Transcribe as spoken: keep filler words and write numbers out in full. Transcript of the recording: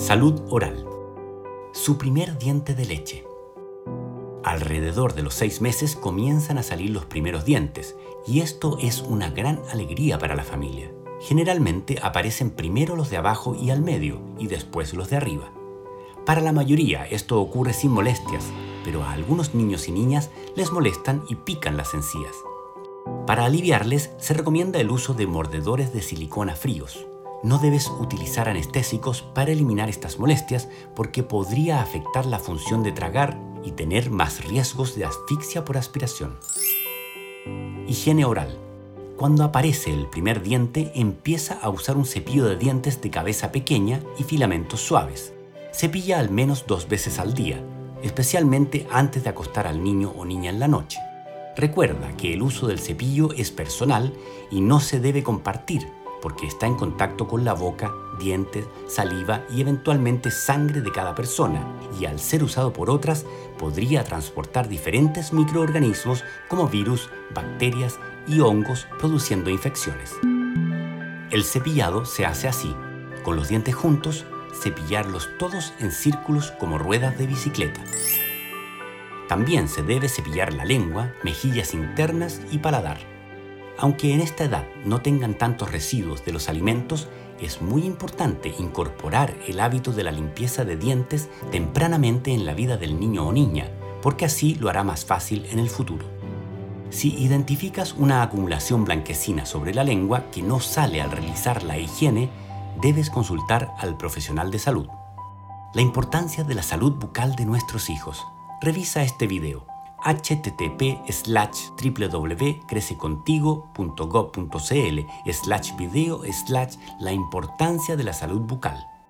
Salud oral. Su primer diente de leche. Alrededor de los seis meses comienzan a salir los primeros dientes, y esto es una gran alegría para la familia. Generalmente aparecen primero los de abajo y al medio, y después los de arriba. Para la mayoría esto ocurre sin molestias, pero a algunos niños y niñas les molestan y pican las encías. Para aliviarles se recomienda el uso de mordedores de silicona fríos. No debes utilizar anestésicos para eliminar estas molestias porque podría afectar la función de tragar y tener más riesgos de asfixia por aspiración. Higiene oral. Cuando aparece el primer diente, empieza a usar un cepillo de dientes de cabeza pequeña y filamentos suaves. Cepilla al menos dos veces al día, especialmente antes de acostar al niño o niña en la noche. Recuerda que el uso del cepillo es personal y no se debe compartir, porque está en contacto con la boca, dientes, saliva y eventualmente sangre de cada persona, y al ser usado por otras, podría transportar diferentes microorganismos como virus, bacterias y hongos, produciendo infecciones. El cepillado se hace así, con los dientes juntos, cepillarlos todos en círculos como ruedas de bicicleta. También se debe cepillar la lengua, mejillas internas y paladar. Aunque en esta edad no tengan tantos residuos de los alimentos, es muy importante incorporar el hábito de la limpieza de dientes tempranamente en la vida del niño o niña, porque así lo hará más fácil en el futuro. Si identificas una acumulación blanquecina sobre la lengua que no sale al realizar la higiene, debes consultar al profesional de salud. La importancia de la salud bucal de nuestros hijos. Revisa este video. http slash www crececontigo punto gov punto cl slash video slash la importancia de la salud bucal.